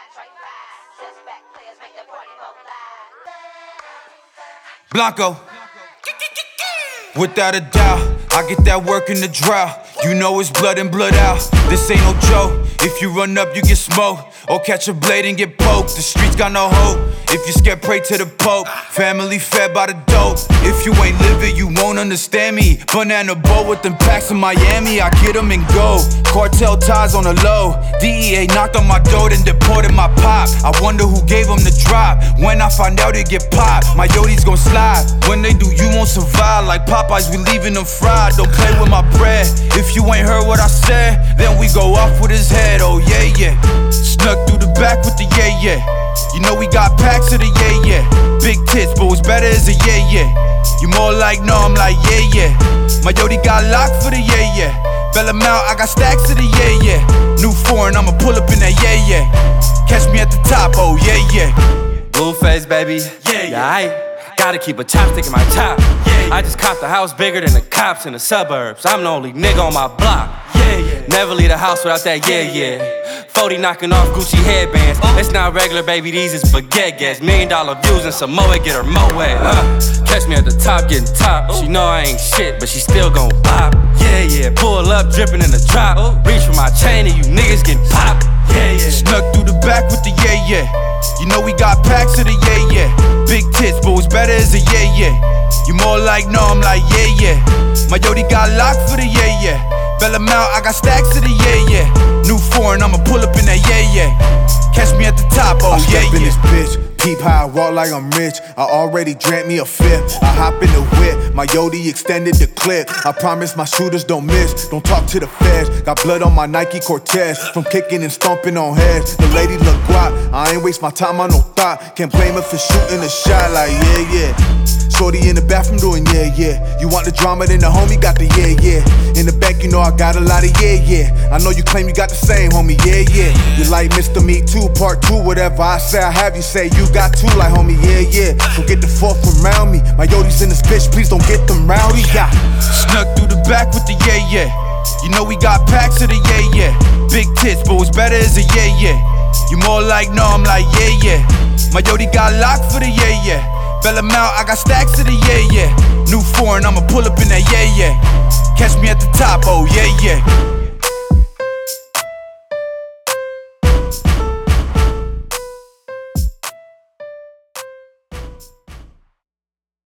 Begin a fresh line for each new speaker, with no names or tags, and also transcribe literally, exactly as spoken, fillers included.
Blanco. Without a doubt, I get that work in the drought. You know it's blood in, blood out. This ain't no joke. If you run up, you get smoked. Or catch a blade and get poked. The streets got no hope. If you scared, pray to the Pope. Family fed by the dope. If you ain't living, you won't understand me. Banana boat with them packs in Miami. I get them and go. Cartel ties on the low. D E A knocked on my door and deported my pop. I wonder who gave them the drop. When I find out it get popped, my Yodi's gon' slide. When they do, you won't survive. Like Popeyes, we leaving them fried. Don't play with my bread. If you ain't heard what I said, then we go off with his head. Oh yeah, yeah. Snuck through the back with the yeah, yeah. You know we got packs of the yeah, yeah. Big tits, but what's better is a yeah, yeah. You more like no, I'm like yeah, yeah. My Yodi got locked for the yeah, yeah. Bell him out, I got stacks of the yeah, yeah. New foreign, I'ma pull up in that yeah, yeah. Catch me at the top, oh yeah, yeah.
Blueface, baby, yeah, yeah. I gotta keep a chopstick in my top. Yeah, yeah. I just copped a house bigger than the cops in the suburbs. I'm the only nigga on my block. Yeah, yeah. Never leave the house without that yeah, yeah. forty knocking off Gucci headbands. Oh. It's not regular, baby, these is spaghetti gas. Million dollar views and Samoa get her moe. Uh, catch me at the top getting top. She know I ain't shit, but she still gon' bop. Yeah, yeah. Pull up, drippin' in the drop. Reach for my chain and you niggas get popped. Yeah, yeah.
Snuck through the back with the yeah, yeah. You know we got packs of the yeah, yeah. Big tits, but what's better is a yeah, yeah. You more like no, I'm like yeah, yeah. My Yodi got locked for the yeah, yeah. Bell him out, I got stacks of the yeah, yeah. New foreign, I'ma pull up in that yeah, yeah. Catch me at the top, oh
I
yeah,
step in
yeah.
this bitch. Peep how I walk like I'm rich. I already drank me a fifth. I hop in the whip, my Yodi extended the clip. I promise my shooters don't miss. Don't talk to the feds. Got blood on my Nike Cortez from kicking and stomping on heads. The lady look guap. I ain't waste my time on no thought. Can't blame her for shooting a shot like yeah, yeah. Shorty in the bathroom doing yeah, yeah. You want the drama, then the homie got the yeah, yeah. In the back, you know I got a lot of yeah, yeah. I know you claim you got the same, homie, yeah, yeah. You like Mister Me Too, part two, whatever I say, I have you say you got two, like homie, yeah, yeah. So get the fuck around me. My Yodi's in this bitch, please don't get them rowdy, yeah.
Snuck through the back with the yeah, yeah. You know we got packs of the yeah, yeah. Big tits, but what's better is a yeah, yeah. You more like no, I'm like yeah, yeah. My Yodi got locked for the yeah, yeah. Bell him out, I got stacks of the yeah, yeah. New foreign, I'ma pull up in that yeah, yeah. Catch me at the top, oh yeah, yeah.